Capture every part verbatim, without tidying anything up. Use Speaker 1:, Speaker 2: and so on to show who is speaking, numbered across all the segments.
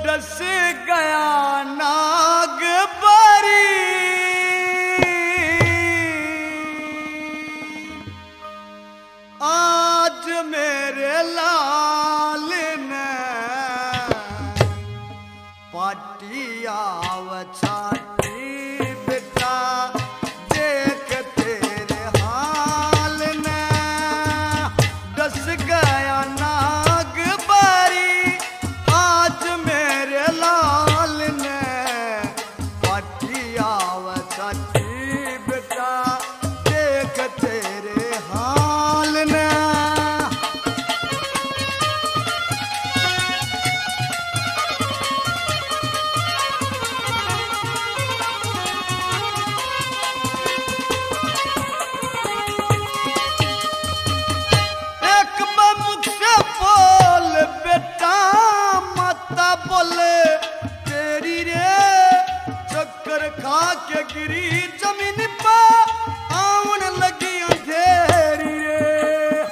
Speaker 1: दस गया नाग बारी आज मेरे लाल ने पाटिया वछाटी बेटा देख तेरे हाल ने दस गया नाग बारी आज मेरे लाल ने पाटिया वछाटी बेटा देख तेरे हाल ने। खा के गिरी जमीन पे आवन लगी अंधेरी रे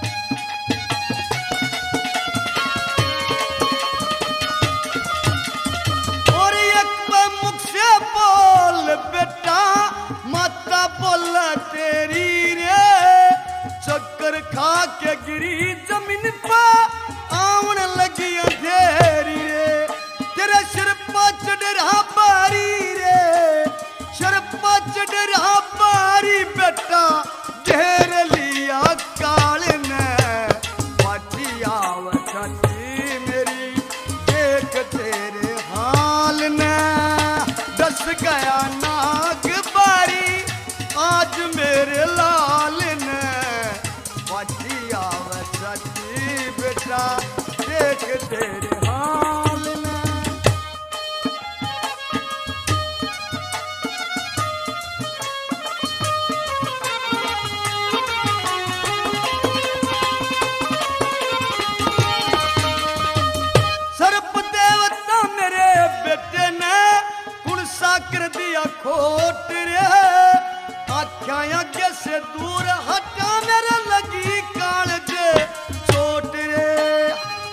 Speaker 1: और एक मुख से बोल बेटा माता बोल तेरी रे चक्कर खा के गिरी जमीन पे आवन लगी अंधेरी रे तेरे सिर पर चढ़ा बारी चढ़ा बारी बेटा घेर लिया काल ने पाटिया वछाटी मेरी देख तेरे हाल ने दस गया नाग बारी आज मेरे लाल ने पाटिया वछाटी बेटा देख तेरे हाल ने। कर दिया खोट रे आख्या आगे से दूर हटा मेरे लगी काल जे चोट रे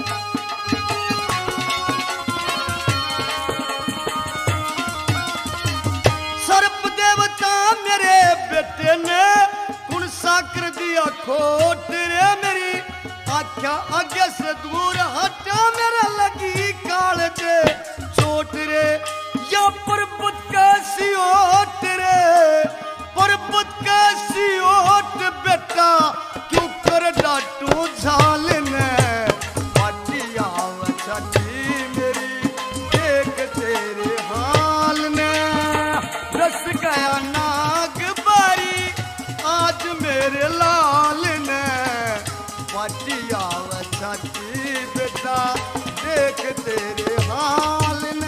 Speaker 1: सर्प देवता मेरे बेटे ने कुण सा कर दिया खोट रे मेरी आख्या आगे से दूर हटा मेरे लगी काल जे चोट रे या पर्वत कैसी ओट रे पर्वत कैसी ओट बेटा क्यों कर डाटू झाल ने पाटिया वछाटी मेरी देख तेरे हाल ने दस गया नाग बारी आज मेरे लाल ने पाटिया वछाटी बेटा देख तेरे हाल ने।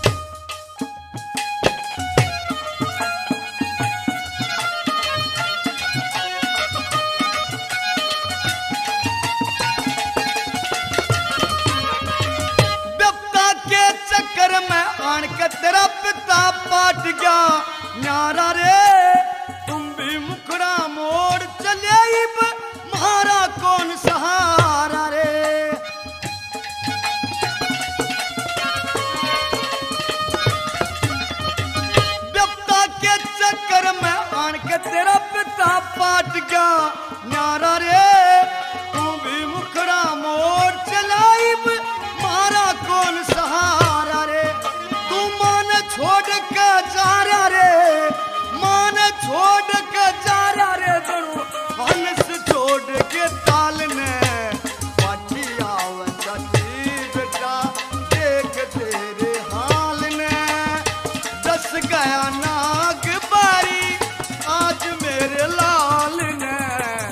Speaker 1: तेरा पिता पाट गया न्यारा रे तुम भी मुखड़ा मोड़ चले म्हारा कौन सहारा रे व्यक्ता के चक्कर में आन के तेरा पिता पाट गया न्यारा रे तुम भी मुखड़ा मोड़ चलाई म्हारा कौन सहारा रे छोड़ के जा रहा रे मान छोड़ के जा रहा रे बड़ू हंस छोड़ के ताल ने पाटिया वछाटी बेटा देख तेरे हाल ने दस गया नाग बारी आज मेरे लाल ने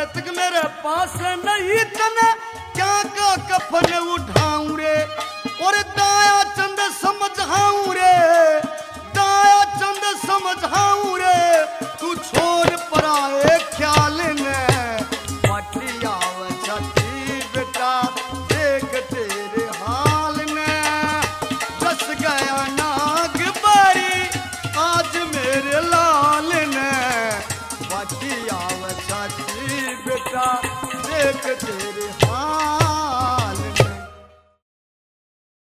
Speaker 1: रतक मेरे पास नहीं तने क्या का कफन उठाऊं रे और दाया चंद समझाऊं रे दाया चंद समझाऊं रे तू छोड़ पराए ख्याल ने पाटिया छठी बेटा देख तेरे हाल ने बस गया नाग बारी आज मेरे लाल ने पाटिया छठी बेटा देख तेरे